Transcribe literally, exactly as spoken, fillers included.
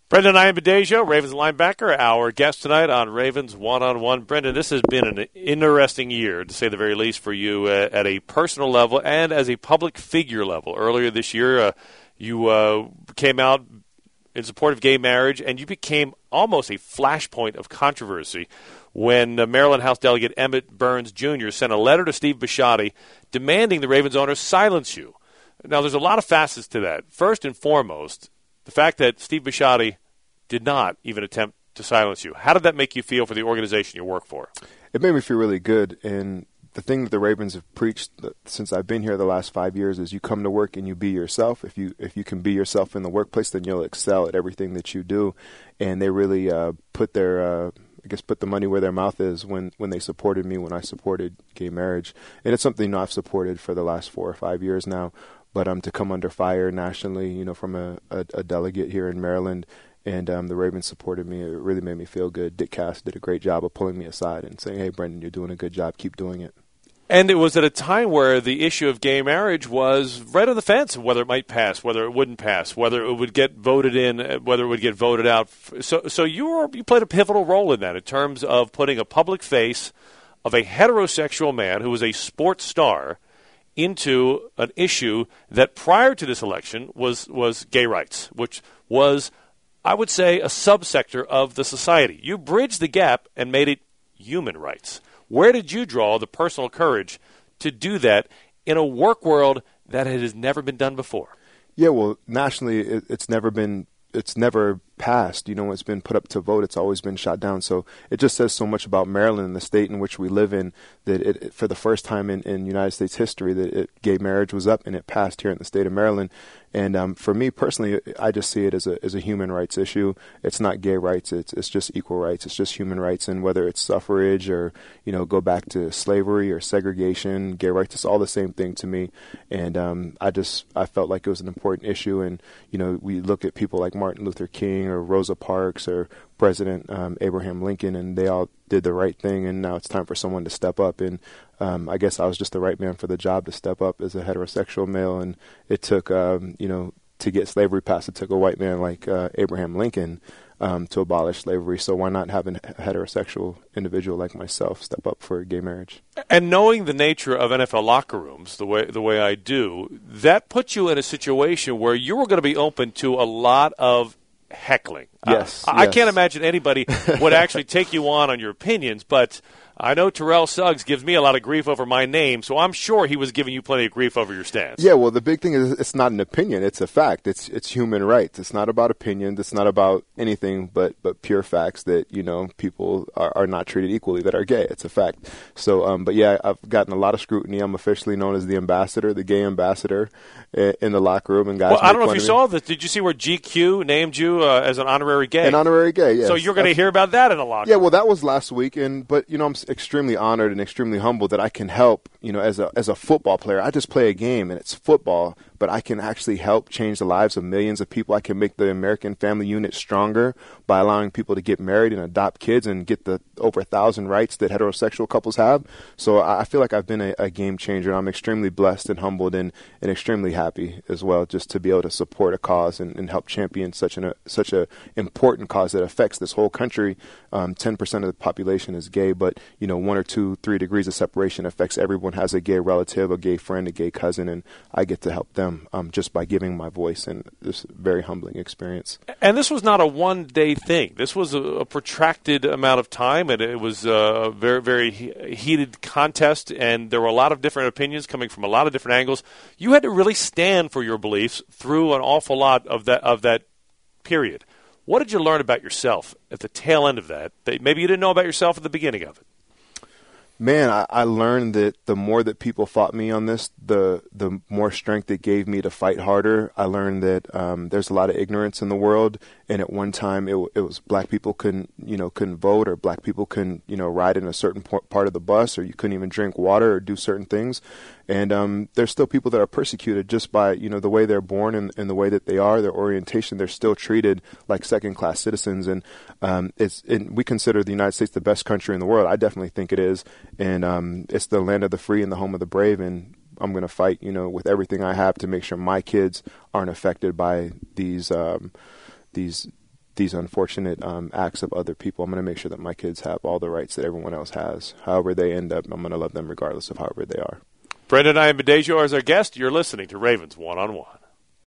Brendan Ayanbadejo, Ravens linebacker, our guest tonight on Ravens One-on-One. Brendan, this has been an interesting year, to say the very least, for you uh, at a personal level and as a public figure level. Earlier this year, uh, you uh, came out in support of gay marriage, and you became almost a flashpoint of controversy when uh, Maryland House Delegate Emmett Burns Junior sent a letter to Steve Bisciotti demanding the Ravens owner silence you. Now, there's a lot of facets to that. First and foremost, the fact that Steve Bisciotti did not even attempt to silence you. How did that make you feel for the organization you work for? It made me feel really good. And the thing that the Ravens have preached since I've been here the last five years is you come to work and you be yourself. If you if you can be yourself in the workplace, then you'll excel at everything that you do. And they really uh, put their, uh, I guess, put the money where their mouth is when, when they supported me, when I supported gay marriage. And it's something, you know, I've supported for the last four or five years now. But um, to come under fire nationally, you know, from a, a, a delegate here in Maryland, and um, the Ravens supported me, it really made me feel good. Dick Cass did a great job of pulling me aside and saying, hey, Brendan, you're doing a good job. Keep doing it. And it was at a time where the issue of gay marriage was right on the fence, whether it might pass, whether it wouldn't pass, whether it would get voted in, whether it would get voted out. So so you were, you played a pivotal role in that in terms of putting a public face of a heterosexual man who was a sports star into an issue that prior to this election was, was gay rights, which was, I would say, a subsector of the society. You bridged the gap and made it human rights. Where did you draw the personal courage to do that in a work world that has never been done before? Yeah, well, nationally, it, it's never been it's never passed. You know, it's been put up to vote. It's always been shot down. So it just says so much about Maryland and the state in which we live in that it, it for the first time in, in United States history, that it, gay marriage was up and it passed here in the state of Maryland. And um, for me personally, I just see it as a as a human rights issue. It's not gay rights. It's it's just equal rights. It's just human rights. And whether it's suffrage or, you know, go back to slavery or segregation, gay rights, it's all the same thing to me. And um, I just I felt like it was an important issue. And, you know, we look at people like Martin Luther King or Rosa Parks or President um, Abraham Lincoln, and they all did the right thing, and now it's time for someone to step up. And um, I guess I was just the right man for the job to step up as a heterosexual male, and it took, um, you know, to get slavery passed, it took a white man like uh, Abraham Lincoln um, to abolish slavery. So why not have a heterosexual individual like myself step up for gay marriage? And knowing the nature of N F L locker rooms the way the way I do, that puts you in a situation where you were going to be open to a lot of heckling. Yes, uh, I yes. can't imagine anybody would actually take you on on your opinions, but I know Terrell Suggs gives me a lot of grief over my name, so I'm sure he was giving you plenty of grief over your stance. Yeah, well, the big thing is it's not an opinion. It's a fact. It's it's human rights. It's not about opinions. It's not about anything but, but pure facts that, you know, people are, are not treated equally that are gay. It's a fact. So, um, but yeah, I've gotten a lot of scrutiny. I'm officially known as the ambassador, the gay ambassador in the locker room. And guys, well, I don't know if you saw this. Did you see where G Q named you uh, as an honorary gay? An honorary gay, yes. So you're going to hear about that in a locker Yeah, room. well, that was last week, and but, you know, I'm extremely honored and extremely humbled that I can help, you know, as a as a football player. I just play a game, and it's football, but I can actually help change the lives of millions of people. I can make the American family unit stronger by allowing people to get married and adopt kids and get the over a thousand rights that heterosexual couples have. So I feel like I've been a, a game changer. I'm extremely blessed and humbled and, and extremely happy as well, just to be able to support a cause and, and help champion such an a, such a important cause that affects this whole country. Um, ten percent of the population is gay, but, you know, one or two, three degrees of separation affects everyone. Has a gay relative, a gay friend, a gay cousin, and I get to help them um, just by giving my voice, and this very humbling experience. And this was not a one-day thing. This was a, a protracted amount of time, and it was a very, very heated contest, and there were a lot of different opinions coming from a lot of different angles. You had to really stand for your beliefs through an awful lot of that of that period. What did you learn about yourself at the tail end of that that maybe you didn't know about yourself at the beginning of it? Man, I, I learned that the more that people fought me on this, the the more strength it gave me to fight harder. I learned that um, there's a lot of ignorance in the world, and at one time it, it was black people couldn't, you know, couldn't vote, or black people couldn't, you know, ride in a certain part of the bus, or you couldn't even drink water or do certain things. And um, there's still people that are persecuted just by, you know, the way they're born and, and the way that they are, their orientation. They're still treated like second-class citizens. And um, it's and we consider the United States the best country in the world. I definitely think it is. And um, it's the land of the free and the home of the brave. And I'm going to fight, you know, with everything I have to make sure my kids aren't affected by these um, these these unfortunate um, acts of other people. I'm going to make sure that my kids have all the rights that everyone else has. However they end up, I'm going to love them regardless of however they are. Brendan Ayanbadejo is our guest. You're listening to Ravens One on One.